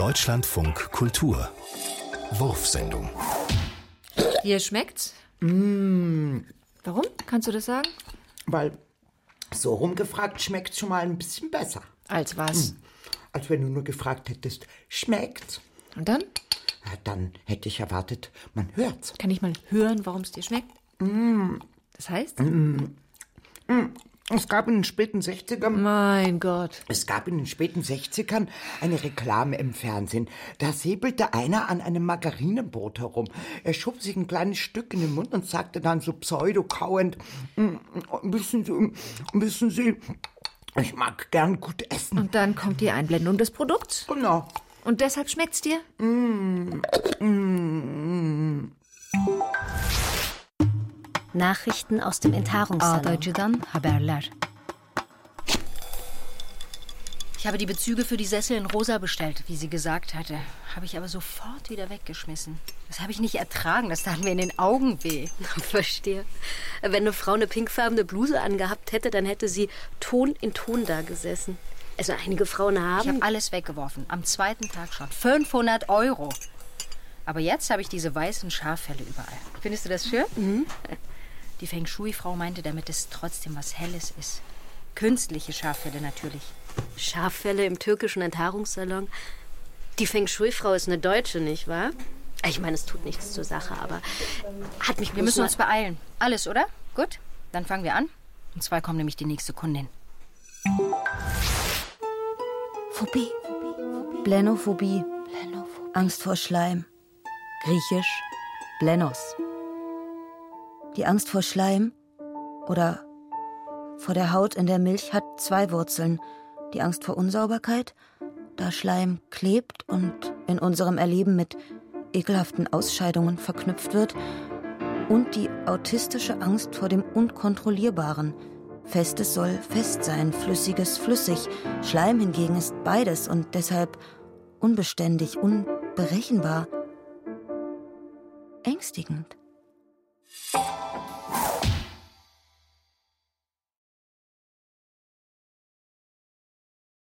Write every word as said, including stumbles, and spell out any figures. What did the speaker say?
Deutschlandfunk Kultur. Wurfsendung. Dir schmeckt's? Mmh, Warum? Kannst du das sagen? weil so rumgefragt schmeckt's schon mal ein bisschen besser. Als was? Als wenn du nur gefragt hättest, schmeckt's? Und dann? Ja, dann hätte ich erwartet, man hört's. Kann ich mal hören, warum es dir schmeckt? Das heißt? Es gab in den späten sechzigern, Mein Gott. es gab in den späten sechzigern eine Reklame im Fernsehen. Da säbelte einer an einem Margarinebrot herum. Er schob sich ein kleines Stück in den Mund und sagte dann so pseudo-kauend, "Mm, wissen Sie, wissen Sie, ich mag gern gut essen." Und dann kommt die Einblendung des Produkts. Genau. Und deshalb schmeckt's dir? Nachrichten aus dem Enthaarungssalon. Ağdacı'dan haberler. Ich habe die Bezüge für die Sessel in rosa bestellt, wie sie gesagt hatte. Habe ich aber sofort wieder weggeschmissen. Das habe ich nicht ertragen, das tat mir in den Augen weh. Verstehe. Wenn eine Frau eine pinkfarbene Bluse angehabt hätte, dann hätte sie Ton in Ton da gesessen. Also einige Frauen Ich haben... habe alles weggeworfen, am zweiten Tag schon. fünfhundert Euro. Aber jetzt habe ich diese weißen Schaffelle überall. Findest du das schön? Mhm. Die Feng Shui-Frau meinte, damit es trotzdem was Helles ist. Künstliche Schaffelle natürlich. Schaffelle im türkischen Enthaarungssalon. Die Feng Shui-Frau ist eine Deutsche, nicht wahr? Ich meine, es tut nichts zur Sache, aber hat mich Wir bloß müssen mal- uns beeilen. Alles, oder? Gut, dann fangen wir an. Und zwei kommt nämlich die nächste Kundin. Phobie. Blenophobie. Angst vor Schleim. Griechisch Blenos. Die Angst vor Schleim oder vor der Haut in der Milch hat zwei Wurzeln. Die Angst vor Unsauberkeit, da Schleim klebt und in unserem Erleben mit ekelhaften Ausscheidungen verknüpft wird, und die autistische Angst vor dem Unkontrollierbaren. Festes soll fest sein, Flüssiges flüssig. Schleim hingegen ist beides und deshalb unbeständig, unberechenbar. Ängstigend.